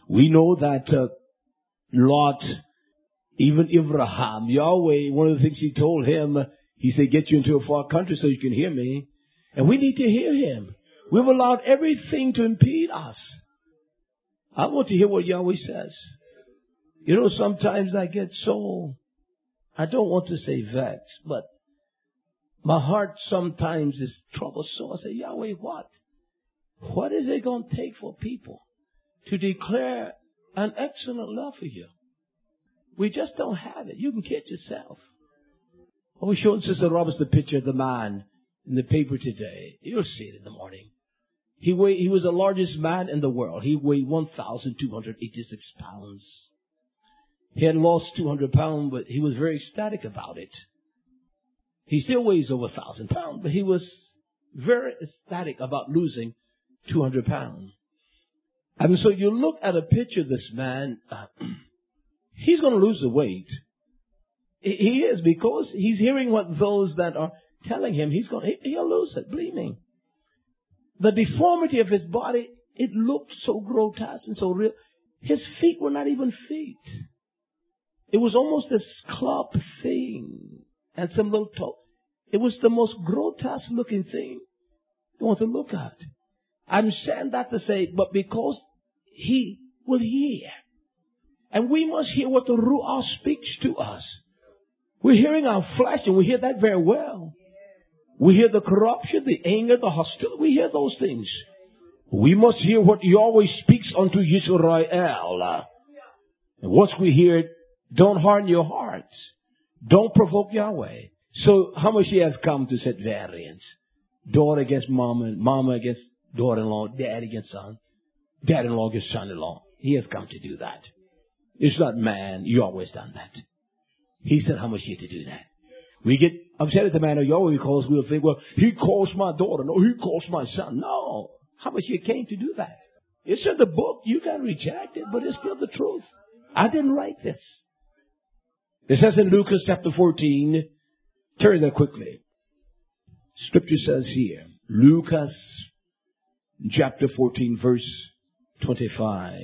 We know that Lot, even Abraham, Yahweh, one of the things he told him, he said, get you into a far country so you can hear me. And we need to hear him. We've allowed everything to impede us. I want to hear what Yahweh says. You know, sometimes I get so, I don't want to say vexed, but my heart sometimes is troubled. So I say, Yahweh, what? What is it going to take for people to declare an excellent love for you? We just don't have it. You can kid yourself. I was showing Sister Roberts the picture of the man in the paper today. You'll see it in the morning. He was the largest man in the world. He weighed 1,286 pounds. He had lost 200 pounds, but he was very ecstatic about it. He still weighs over 1,000 pounds, but he was very ecstatic about losing 200 pounds. And so you look at a picture of this man, he's going to lose the weight. He is, because he's hearing what those that are telling him he'll lose it, believe me. The deformity of his body, it looked so grotesque and so real. His feet were not even feet. It was almost this club thing and some little toe. It was the most grotesque looking thing you want to look at. I'm saying that to say, but because he will hear. And we must hear what the Ruach speaks to us. We're hearing our flesh, and we hear that very well. We hear the corruption, the anger, the hostility. We hear those things. We must hear what Yahweh speaks unto Yisrael. And once we hear it, don't harden your hearts. Don't provoke Yahweh. So Hamashiach has come to set variance. Daughter against mama, mama against daughter-in-law, dad against son, dad-in-law against son-in-law. He has come to do that. It's not man. Yahweh's done that. He said Hamashiach to do that. We get upset at the man of Yahweh because we'll think, well, he calls my daughter. No, he calls my son. No. Hamashiach came to do that. It's in the book. You can reject it, but it's still the truth. I didn't write this. It says in Lucas chapter 14, turn there quickly. Scripture says here, Lucas chapter 14, verse 25.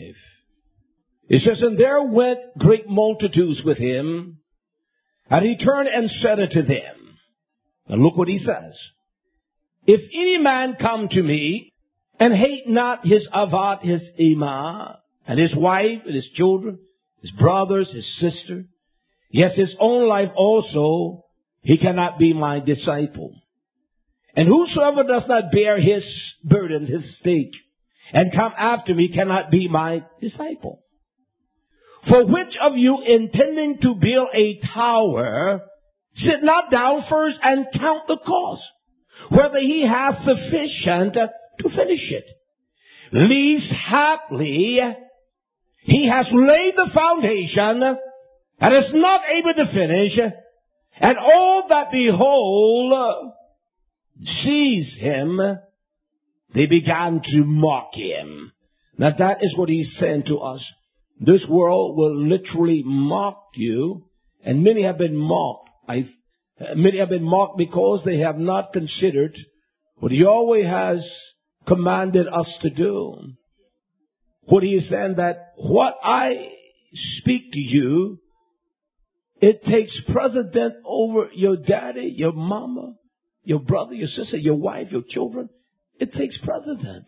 It says, and there went great multitudes with him, and he turned and said unto them, and look what he says, if any man come to me, and hate not his avat, his imah, and his wife, and his children, his brothers, his sister, yes, his own life also, he cannot be my disciple. And whosoever does not bear his burden, his stake, and come after me cannot be my disciple. For which of you intending to build a tower, sit not down first and count the cost, whether he has sufficient to finish it. Least haply he has laid the foundation and is not able to finish, and all that behold sees him, they began to mock him. Now that is what he's saying to us. This world will literally mock you, and many have been mocked. Many have been mocked because they have not considered what Yahweh has commanded us to do. What he is saying, that what I speak to you, it takes precedence over your daddy, your mama, your brother, your sister, your wife, your children. It takes precedence.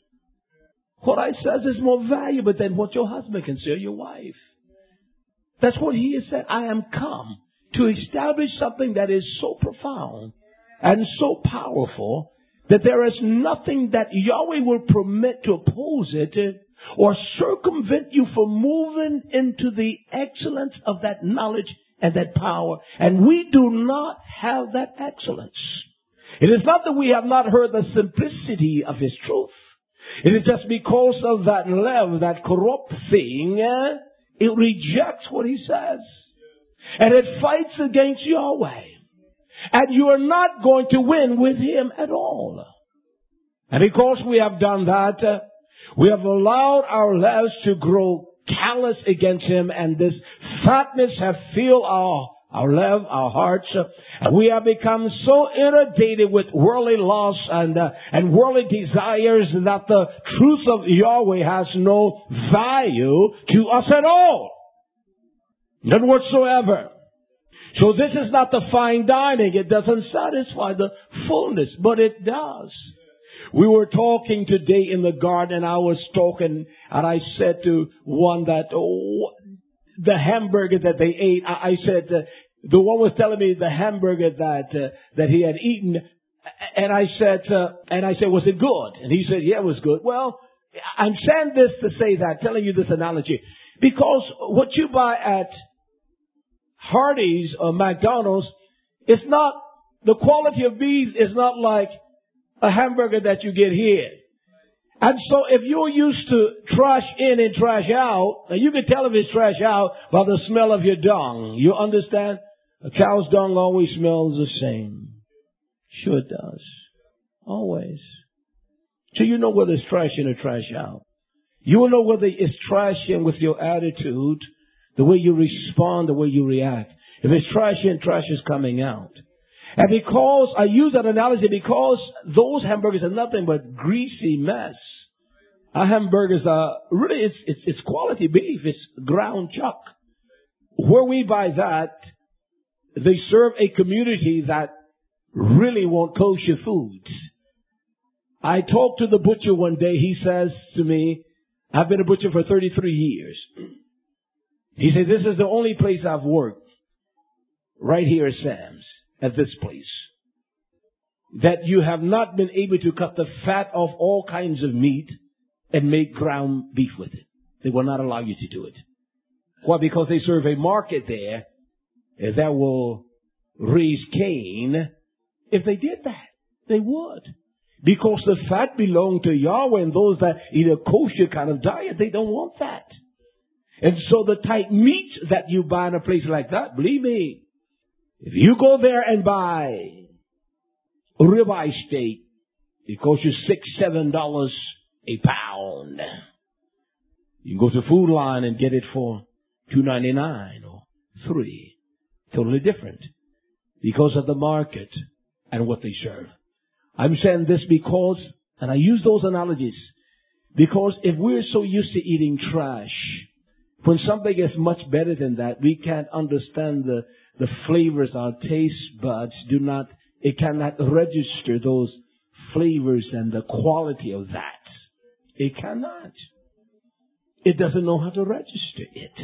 What I says is more valuable than what your husband can say or your wife. That's what he has said. I am come to establish something that is so profound and so powerful that there is nothing that Yahweh will permit to oppose it or circumvent you from moving into the excellence of that knowledge and that power. And we do not have that excellence. It is not that we have not heard the simplicity of his truth. It is just because of that love, that corrupt thing, it rejects what he says. And it fights against Yahweh. And you are not going to win with him at all. And because we have done that, we have allowed our lives to grow callous against him, and this fatness have filled our hearts. We have become so inundated with worldly lusts and worldly desires that the truth of Yahweh has no value to us at all. None whatsoever. So this is not the fine dining. It doesn't satisfy the fullness, but it does. We were talking today in the garden, and I was talking, and I said to one that, the hamburger that they ate, I said, the one was telling me the hamburger that he had eaten, and I said, was it good? And he said, yeah, it was good. Well, I'm saying this to say that, telling you this analogy, because what you buy at Hardee's or McDonald's, it's not, the quality of beef is not like a hamburger that you get here. And so if you're used to trash in and trash out, you can tell if it's trash out by the smell of your dung. You understand? A cow's dung always smells the same. Sure it does. Always. So you know whether it's trash in or trash out. You will know whether it's trash in with your attitude, the way you respond, the way you react. If it's trash in, trash is coming out. And because, I use that analogy because those hamburgers are nothing but greasy mess. Our hamburgers are, really, it's quality beef. It's ground chuck. Where we buy that, they serve a community that really want kosher foods. I talked to the butcher one day. He says to me, I've been a butcher for 33 years. He said, this is the only place I've worked. Right here at Sam's. At this place, that you have not been able to cut the fat off all kinds of meat and make ground beef with it. They will not allow you to do it. Why? Because they serve a market there that will raise Cain. If they did that, they would. Because the fat belonged to Yahweh, and those that eat a kosher kind of diet, they don't want that. And so the type meats that you buy in a place like that, believe me, if you go there and buy a ribeye steak, it costs you $6-7 a pound. You can go to Food Line and get it for $2.99 or $3. Totally different because of the market and what they serve. I'm saying this because, and I use those analogies, because if we're so used to eating trash, when something is much better than that, we can't understand the flavors. Our taste buds it cannot register those flavors and the quality of that. It cannot. It doesn't know how to register it.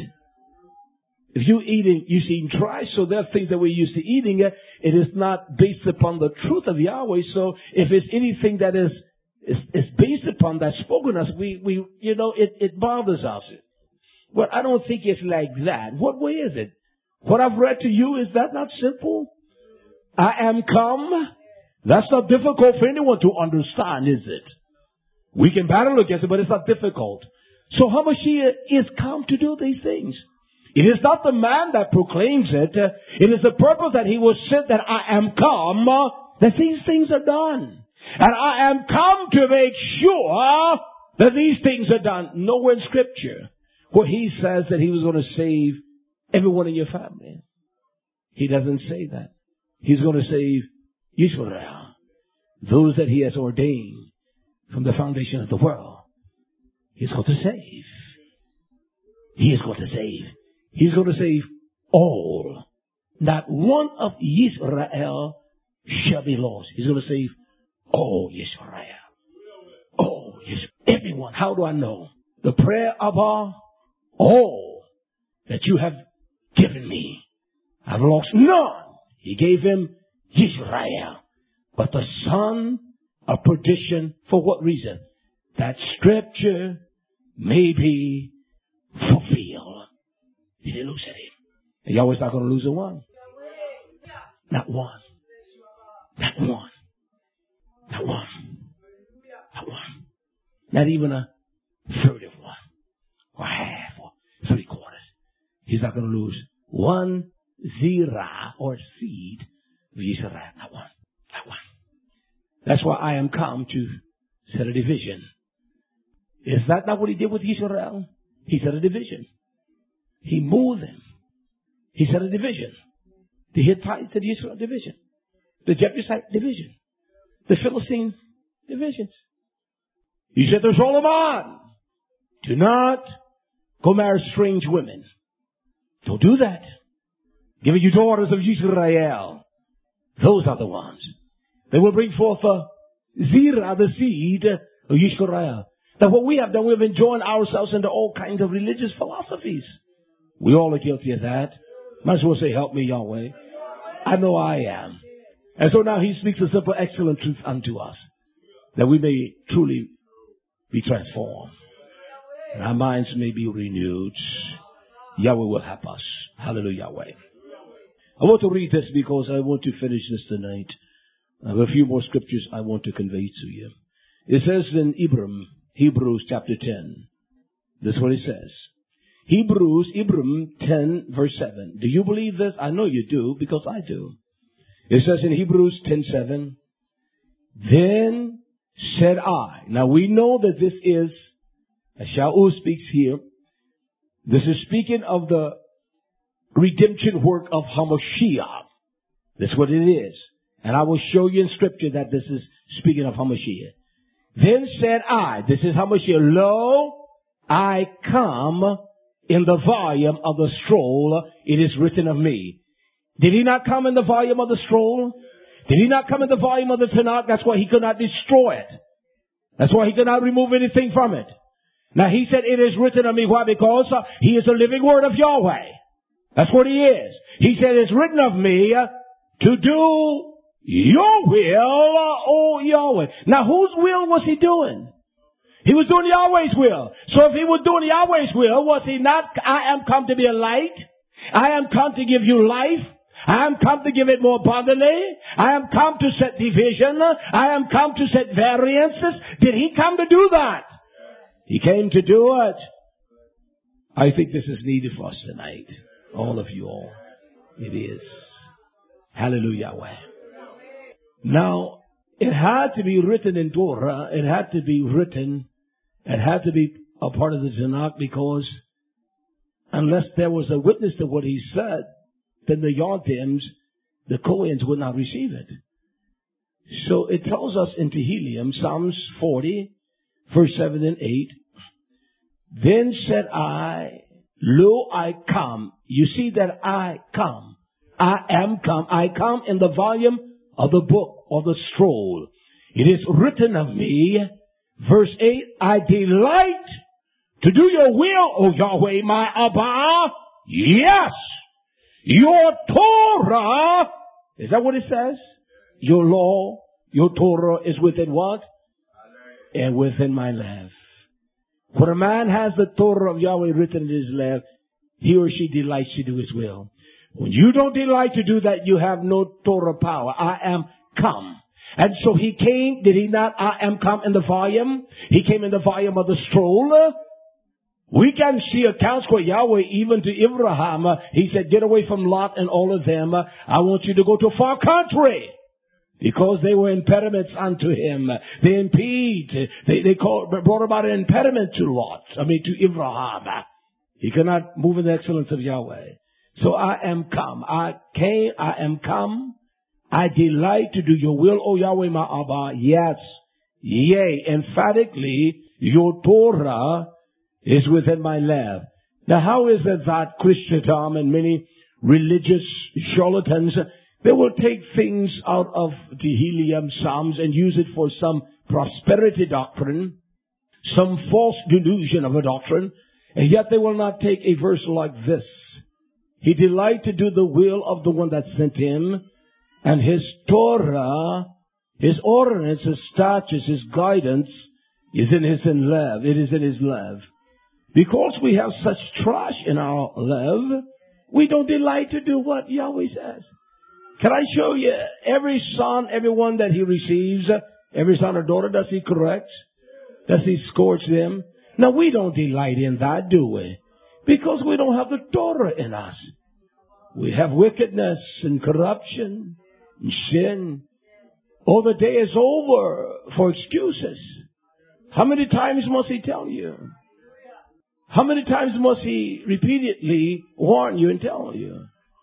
If you're eating trash, so there are things that we're used to eating, it is not based upon the truth of Yahweh. So if it's anything that is based upon that spoken us, it bothers us. But I don't think it's like that. What way is it? What I've read to you, is that not simple? I am come. That's not difficult for anyone to understand, is it? We can battle against it, but it's not difficult. So HaMashiach is come to do these things. It is not the man that proclaims it. It is the purpose that he was sent, that I am come, that these things are done. And I am come to make sure that these things are done. Nowhere in Scripture where he says that he was going to save everyone in your family. He doesn't say that. He's going to save Israel, those that he has ordained from the foundation of the world. He's going to save. He is going to save. He's going to save all. Not one of Israel shall be lost. He's going to save all Israel. All Israel. Everyone. How do I know? The prayer of all that you have given me, I've lost none. He gave him Israel, but the son of perdition. For what reason? That Scripture may be fulfilled. He didn't lose at him. And Yahweh's not going to lose a one. Not one. Not one. Not one. Not one. Not even a third of one. Or half or 3/4. He's not going to lose one zirah or seed of Israel. Not one. Not one. That's why I am come to set a division. Is that not what he did with Israel? He set a division. He moved them. He set a division. The Hittites and the Israel division. The Jebusite division. The Philistine divisions. He said to Solomon, do not go marry strange women. Don't do that. Give you daughters of Israel. Those are the ones. They will bring forth Zerah, the seed of Israel. That what we have done, we have enjoined ourselves into all kinds of religious philosophies. We all are guilty of that. Might as well say, help me, Yahweh. I know I am. And so now he speaks a simple, excellent truth unto us, that we may truly be transformed. And our minds may be renewed. Yahweh will help us. Hallelujah, Yahweh. I want to read this because I want to finish this tonight. I have a few more scriptures I want to convey to you. It says in Hebrews chapter 10. This is what it says. Hebrews 10 verse 7. Do you believe this? I know you do because I do. It says in Hebrews 10:7. Then said I. Now we know that this is, as Shaul speaks here, this is speaking of the redemption work of HaMashiach. That's what it is. And I will show you in scripture that this is speaking of HaMashiach. Then said I, this is HaMashiach, lo, I come in the volume of the scroll, it is written of me. Did he not come in the volume of the scroll? Did he not come in the volume of the Tanakh? That's why he could not destroy it. That's why he could not remove anything from it. Now he said, it is written of me. Why? Because he is the living word of Yahweh. That's what he is. He said, it's written of me to do your will, O Yahweh. Now whose will was he doing? He was doing Yahweh's will. So if he was doing Yahweh's will, was he not, I am come to be a light. I am come to give you life. I am come to give it more abundantly. I am come to set division. I am come to set variances. Did he come to do that? He came to do it. I think this is needed for us tonight. All of you all. It is. Hallelujah. Now, it had to be written in Torah. It had to be written. It had to be a part of the Tanakh, because unless there was a witness to what he said, then the Yardims, the Kohens, would not receive it. So it tells us in Tehillim, Psalms 40, verse 7 and 8, then said I, lo, I come. You see that I come. I am come. I come in the volume of the book or the scroll. It is written of me, verse 8, I delight to do your will, O Yahweh, my Abba. Yes. Your Torah, is that what it says? Your law, your Torah is within what? And within my left. When a man has the Torah of Yahweh written in his left, he or she delights to do his will. When you don't delight to do that, you have no Torah power. I am come. And so he came, did he not? I am come in the volume. He came in the volume of the scroll. We can see accounts where Yahweh, even to Abraham, he said, get away from Lot and all of them. I want you to go to a far country. Because they were impediments unto him. They impede. They brought about an impediment to Lot. To Abraham. He could not move in the excellence of Yahweh. So I am come. I came. I am come. I delight to do your will, O Yahweh, my Abba. Yes. Yea. Emphatically, your Torah is within my left. Now, how is it that Christendom and many religious charlatans, they will take things out of Tehillim, Psalms, and use it for some prosperity doctrine, some false delusion of a doctrine, and yet they will not take a verse like this. He delight to do the will of the one that sent him, and his Torah, his ordinance, his statutes, his guidance is in his lev. It is in his lev. Because we have such trash in our lev, we don't delight to do what Yahweh says. Can I show you every son, everyone that he receives, every son or daughter, does he correct? Does he scourge them? Now we don't delight in that, do we? Because we don't have the Torah in us. We have wickedness and corruption and sin. Oh, the day is over for excuses. How many times must he tell you? How many times must he repeatedly warn you and tell you?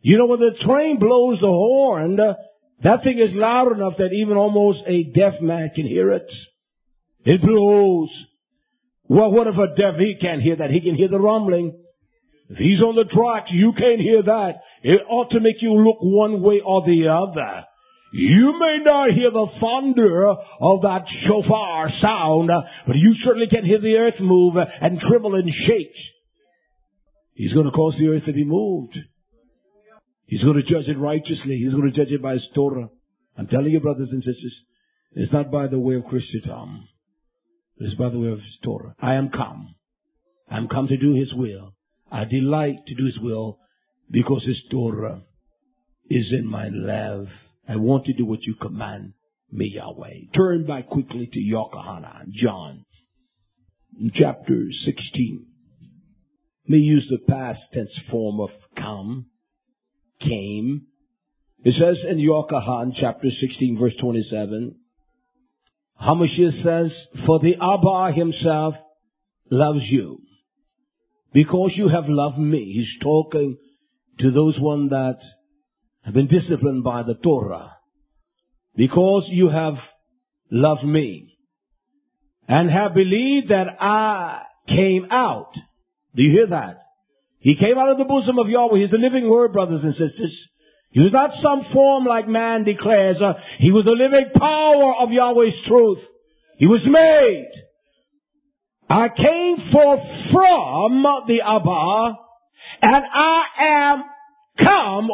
You know, when the train blows the horn, that thing is loud enough that even almost a deaf man can hear it. It blows. Well, what if a deaf, he can't hear that? He can hear the rumbling. If he's on the track, you can't hear that. It ought to make you look one way or the other. You may not hear the thunder of that shofar sound, but you certainly can hear the earth move and tremble and shake. He's going to cause the earth to be moved. He's going to judge it righteously. He's going to judge it by His Torah. I'm telling you, brothers and sisters, it's not by the way of Christendom. It's by the way of His Torah. I am come. I'm come to do His will. I delight to do His will because His Torah is in my love. I want to do what you command me, Yahweh. Turn back quickly to Yochanan, John, chapter 16. May use the past tense form of come, came. It says in Yochanan, chapter 16, verse 27, Hamashiach says, for the Abba Himself loves you because you have loved me. He's talking to those one that have been disciplined by the Torah. Because you have loved me and have believed that I came out. Do you hear that? He came out of the bosom of Yahweh. He's the living word, brothers and sisters. He was not some form like man declares. He was the living power of Yahweh's truth. He was made. I came forth from the Abba, and I am come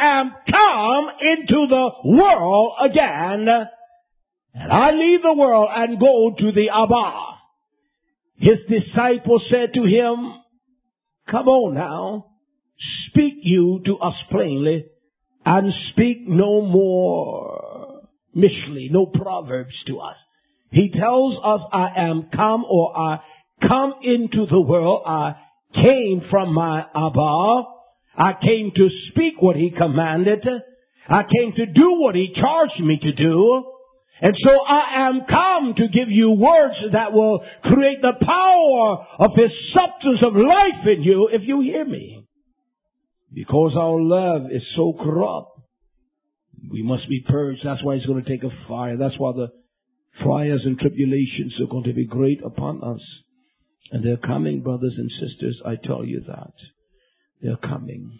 into the world again, and I leave the world and go to the Abba. His disciples said to him, come on now, speak you to us plainly, and speak no more Mishli, no proverbs to us. He tells us, I am come, or I come into the world. I came from my Abba. I came to speak what He commanded. I came to do what He charged me to do. And so I am come to give you words that will create the power of His substance of life in you if you hear me. Because our love is so corrupt, we must be purged. That's why He's going to take a fire. That's why the trials and tribulations are going to be great upon us. And they're coming, brothers and sisters, I tell you that. They're coming.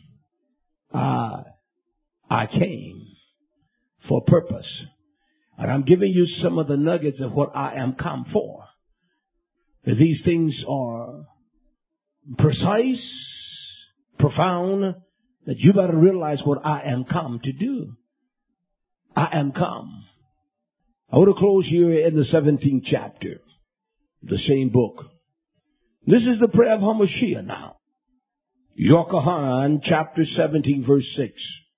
I came for purpose. And I'm giving you some of the nuggets of what I am come for. These things are precise, profound, that you better realize what I am come to do. I am come. I want to close here in the 17th chapter, the same book. This is the prayer of Hamashiach now. Yochanan, chapter 17, verse 6.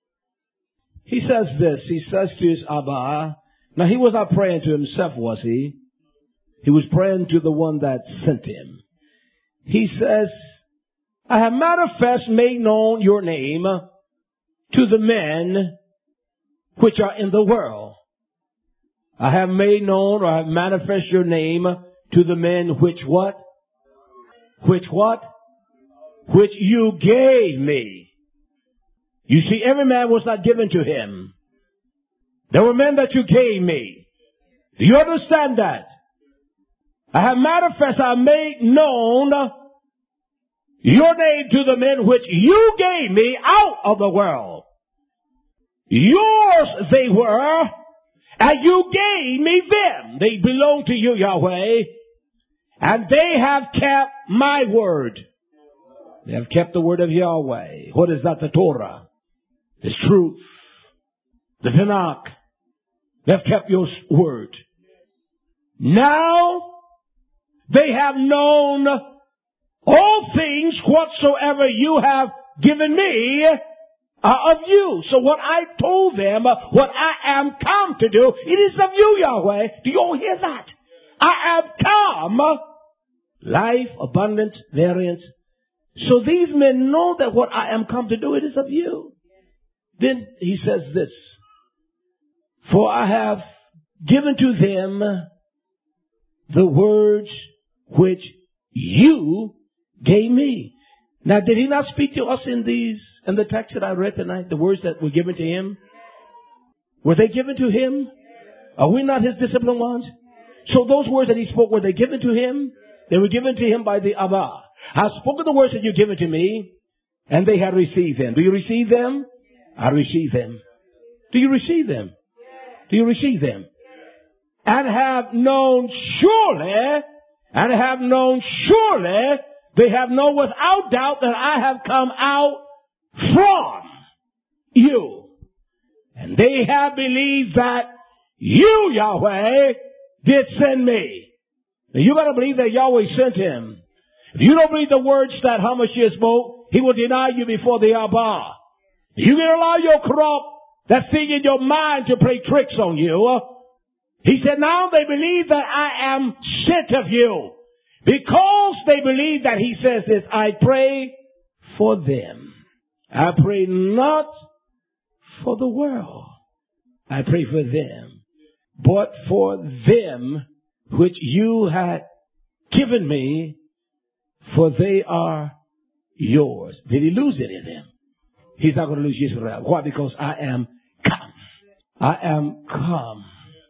He says this. He says to his Abba. Now, he was not praying to himself, was he? He was praying to the one that sent him. He says, I have manifest made known your name to the men which are in the world. I have made known, or I have manifest your name to the men which what? Which what? Which you gave me. You see, every man was not given to him. There were men that you gave me. Do you understand that? I have manifest, I made known your name to the men which you gave me out of the world. Yours they were, and you gave me them. They belong to you, Yahweh. And they have kept my word. They have kept the word of Yahweh. What is that? The Torah. It's truth. The Tanakh. They have kept your word. Now they have known all things whatsoever you have given me are of you. So what I told them, what I am come to do, it is of you, Yahweh. Do you all hear that? I am come. Life, abundance, variance. So these men know that what I am come to do, it is of you. Then he says this. For I have given to them the words which you gave me. Now, did he not speak to us in the text that I read tonight? The words that were given to him? Were they given to him? Are we not his disciplined ones? So those words that he spoke, were they given to him? They were given to him by the Abba. I have spoken the words that you given to me, and they have received them. Do you receive them? I receive them. Do you receive them? Do you receive them? And have known surely, they have known without doubt that I have come out from you. And they have believed that you, Yahweh, did send me. Now you got to believe that Yahweh sent him. If you don't believe the words that Hamashiach spoke, he will deny you before the Abba. You can allow your corrupt, that thing in your mind to play tricks on you. He said, now they believe that I am sent of you. Because they believe that he says this, I pray for them. I pray not for the world. I pray for them. But for them which you had given me, for they are yours. Did he lose any of them? He's not going to lose Israel. Why? Because I am come. I am come.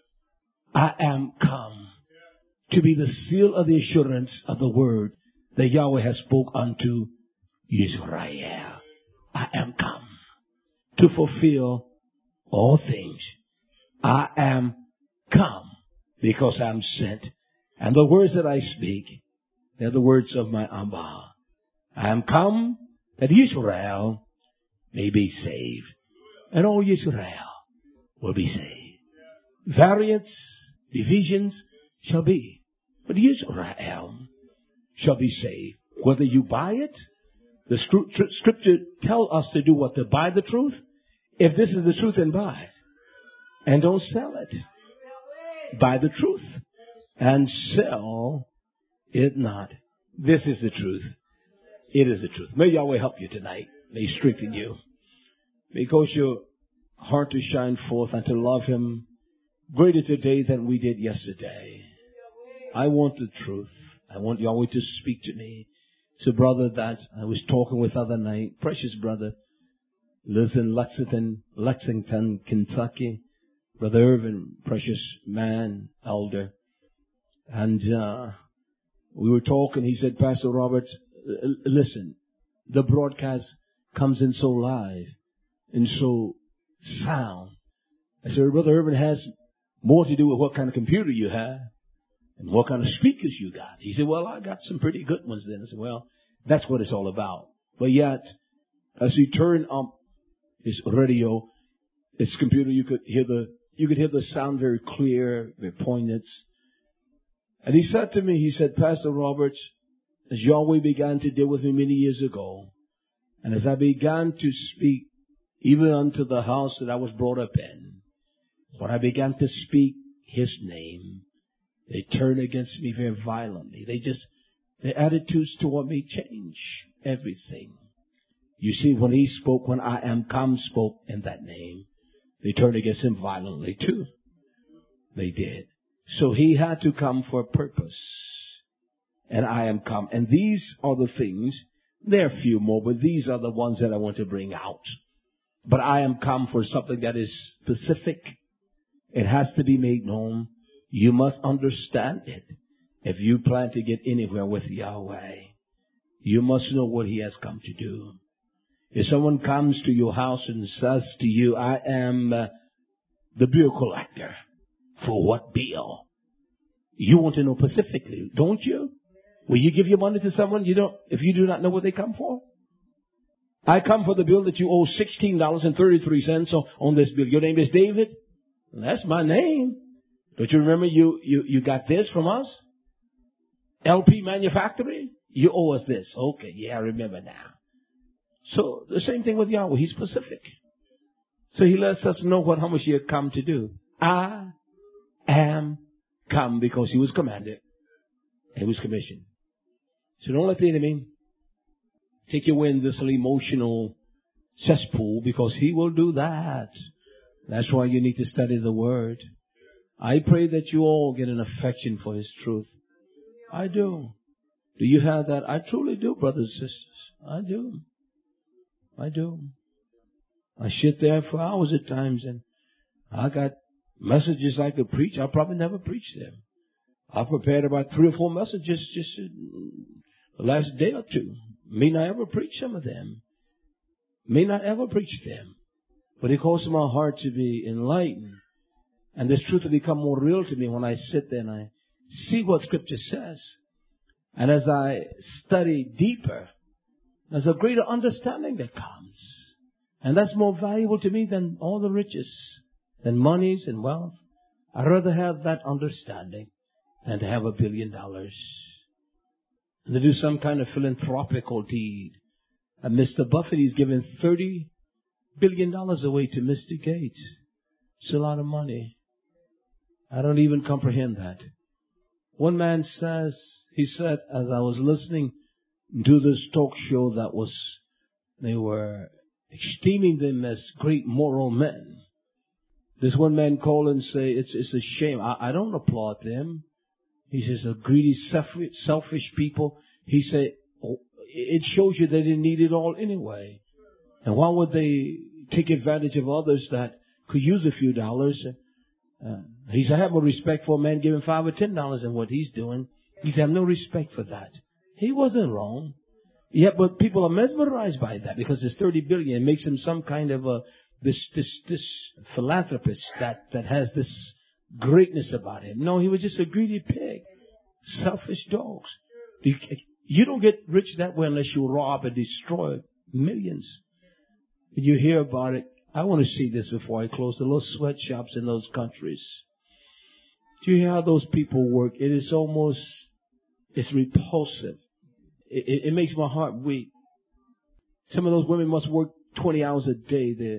I am come to be the seal of the assurance of the word that Yahweh has spoke unto Israel. I am come to fulfill all things. I am come because I'm sent. And the words that I speak, they're the words of my Abba. I am come that Israel may be saved. And all Israel will be saved. Variance, divisions shall be. But Israel shall be saved. Whether you buy it, the scripture tells us to do what? To buy the truth. If this is the truth, then buy it. And don't sell it. Buy the truth and sell it not. This is the truth. It is the truth. May Yahweh help you tonight. May He strengthen you. May cause your heart to shine forth and to love Him greater today than we did yesterday. I want the truth. I want Yahweh to speak to me. It's a brother that I was talking with other night, precious brother, lives in Lexington, Kentucky. Brother Irvin, precious man, elder. And we were talking. He said, Pastor Roberts, listen, the broadcast comes in so live and so sound. I said, Brother Irvin, has more to do with what kind of computer you have and what kind of speakers you got. He said, well, I got some pretty good ones then. I said, well, that's what it's all about. But yet, as he turned up his radio, his computer, you could hear the sound very clear, very poignant. And he said to me, he said, Pastor Roberts, as Yahweh began to deal with me many years ago, and as I began to speak even unto the house that I was brought up in, when I began to speak His name, they turned against me very violently. Their attitudes toward me changed everything. You see, when He spoke, when I am come spoke in that name, they turned against Him violently too. They did. So He had to come for a purpose. And I am come. And these are the things. There are a few more, but these are the ones that I want to bring out. But I am come for something that is specific. It has to be made known. You must understand it. If you plan to get anywhere with Yahweh, you must know what He has come to do. If someone comes to your house and says to you, I am the bill collector. For what bill? You want to know specifically, don't you? Will you give your money to someone if you do not know what they come for? I come for the bill that you owe $16.33 on this bill. Your name is David? That's my name. Don't you remember you got this from us? LP Manufacturing? You owe us this. Okay, yeah, I remember now. So the same thing with Yahweh. He's specific. So He lets us know how much He had come to do. I am come because He was commanded. He was commissioned. So don't let the enemy take you in this emotional cesspool, because he will do that. That's why you need to study the Word. I pray that you all get an affection for His truth. I do. Do you have that? I truly do, brothers and sisters. I do. I do. I sit there for hours at times, and I got messages I could preach. I'll probably never preach them. I prepared about 3 or 4 messages just the last day or two. May not ever preach some of them. May not ever preach them. But it causes my heart to be enlightened. And this truth will become more real to me when I sit there and I see what Scripture says. And as I study deeper, there's a greater understanding that comes. And that's more valuable to me than all the riches, than monies and wealth. I'd rather have that understanding than to have $1 billion. And to do some kind of philanthropical deed. And Mr. Buffett, he's given $30 billion away to Mr. Gates. It's a lot of money. I don't even comprehend that. One man says, he said, as I was listening to this talk show they were esteeming them as great moral men. This one man called and say, it's a shame. I don't applaud them. He says, a greedy, selfish people. He said, it shows you they didn't need it all anyway. And why would they take advantage of others that could use a few dollars? He said, I have more respect for a man giving $5 or $10 in what he's doing. He said, I have no respect for that. He wasn't wrong. Yeah, but people are mesmerized by that because it's $30 billion. It makes him some kind of this philanthropist that has this greatness about him. No, he was just a greedy pig. Selfish dogs. You don't get rich that way unless you rob and destroy millions. When you hear about it, I want to see this before I close. The little sweatshops in those countries. Do you hear how those people work? It is almost, it's repulsive. It makes my heart weak. Some of those women must work 20 hours a day. They're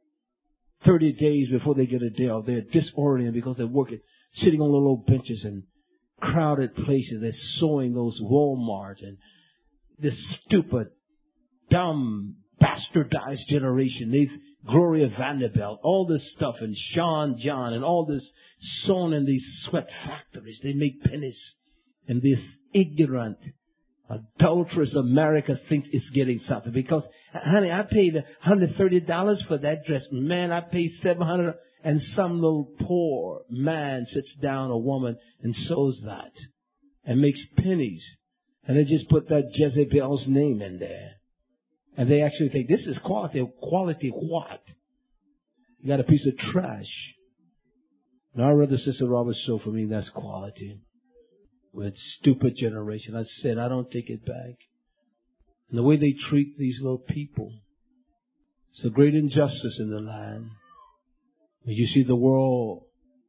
30 days before they get a day off. They're disoriented because they're working, sitting on little benches in crowded places. They're sewing those Walmart and this stupid, dumb, bastardized generation. They've Gloria Vanderbilt, all this stuff, and Sean John, and all this sewn in these sweat factories. They make pennies. And this ignorant, adulterous America thinks it's getting something. Because, honey, I paid $130 for that dress. Man, I paid $700, and some little poor man sits down, a woman, and sews that. And makes pennies. And they just put that Jezebel's name in there. And they actually think, this is quality. Quality what? You got a piece of trash. Now, I'd rather Sister Roberts show for me, that's quality. With stupid generation. I said, I don't take it back. And the way they treat these little people. It's a great injustice in the land. When you see the world,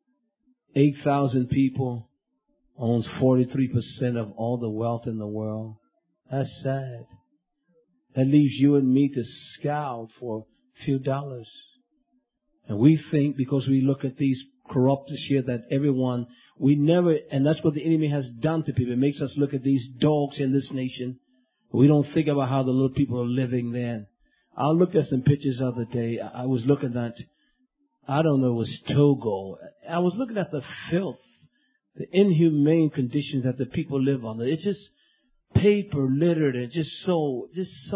8,000 people owns 43% of all the wealth in the world. That's sad. That leaves you and me to scowl for a few dollars. And we think because we look at these corruptors here that everyone, we never, and that's what the enemy has done to people. It makes us look at these dogs in this nation. We don't think about how the little people are living there. I looked at some pictures the other day. I was looking at, I don't know, it was Togo. I was looking at the filth, the inhumane conditions that the people live under. It's just paper littered and just so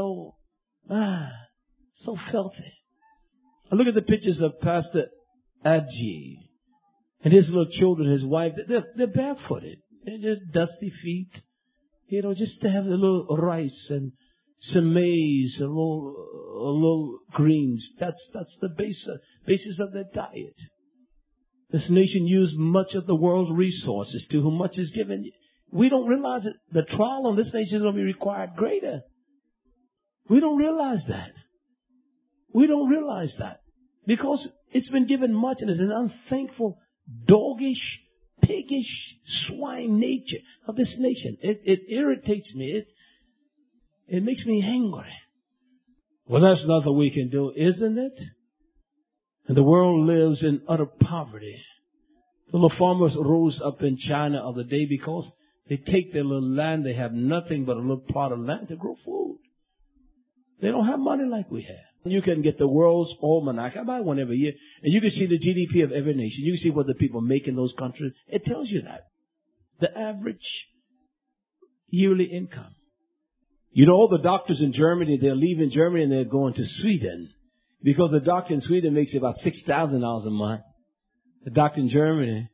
filthy. I look at the pictures of Pastor Adji and his little children, his wife. They're barefooted. They're just dusty feet. You know, just to have a little rice and some maize, a little greens. That's the basis of their diet. This nation used much of the world's resources, to whom much is given. We don't realize that the trial on this nation is going to be required greater. We don't realize that. We don't realize that. Because it's been given much, and it's an unthankful, doggish, piggish, swine nature of this nation. It irritates me. It makes me angry. Well, that's nothing we can do, isn't it? And the world lives in utter poverty. The little farmers rose up in China of the day because they take their little land. They have nothing but a little plot of land to grow food. They don't have money like we have. You can get the world's almanac. I buy one every year. And you can see the GDP of every nation. You can see what the people make in those countries. It tells you that. The average yearly income. You know, all the doctors in Germany, they're leaving Germany and they're going to Sweden. Because the doctor in Sweden makes about $6,000 a month. The doctor in Germany,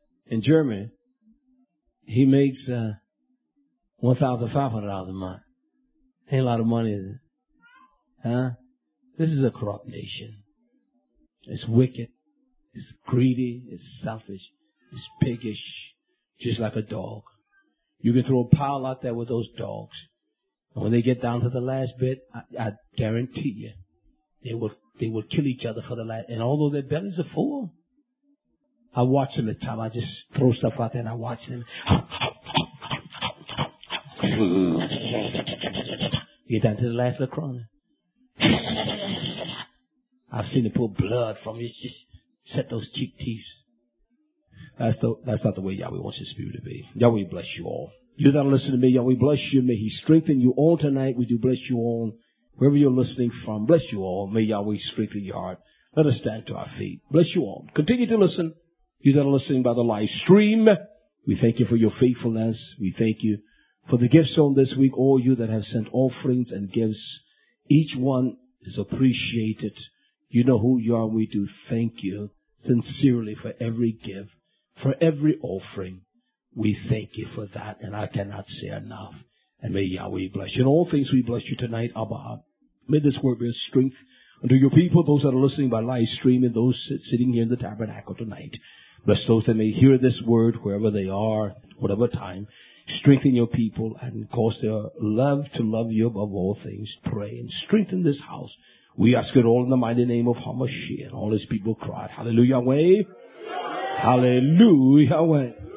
he makes $1,500 a month. Ain't a lot of money, is it? Huh? This is a corrupt nation. It's wicked. It's greedy. It's selfish. It's piggish. Just like a dog. You can throw a pile out there with those dogs. And when they get down to the last bit, I guarantee you, they will kill each other for the last. And although their bellies are full, I watch them at times. I just throw stuff out there and I watch them. Get down to the last little corner. I've seen them pull blood from you. Just set those cheek teeth. That's not the way Yahweh wants His Spirit to be. Yahweh bless you all. You that listen to me, Yahweh bless you. May He strengthen you all tonight. We do bless you all. Wherever you're listening from, bless you all. May Yahweh strengthen your heart. Let us stand to our feet. Bless you all. Continue to listen. You that are listening by the live stream, we thank you for your faithfulness. We thank you for the gifts on this week. All you that have sent offerings and gifts, each one is appreciated. You know who you are. We do thank you sincerely for every gift, for every offering. We thank you for that, and I cannot say enough. And may Yahweh bless you. In all things we bless you tonight, Abba. May this word be a strength unto your people, those that are listening by live stream, and those sitting here in the tabernacle tonight. Bless those that may hear this word wherever they are, whatever time. Strengthen your people and cause their love to love you above all things. Pray and strengthen this house. We ask it all in the mighty name of HaMashiach. And all His people cried, Hallelujah, Yahweh. Hallelujah, Yahweh.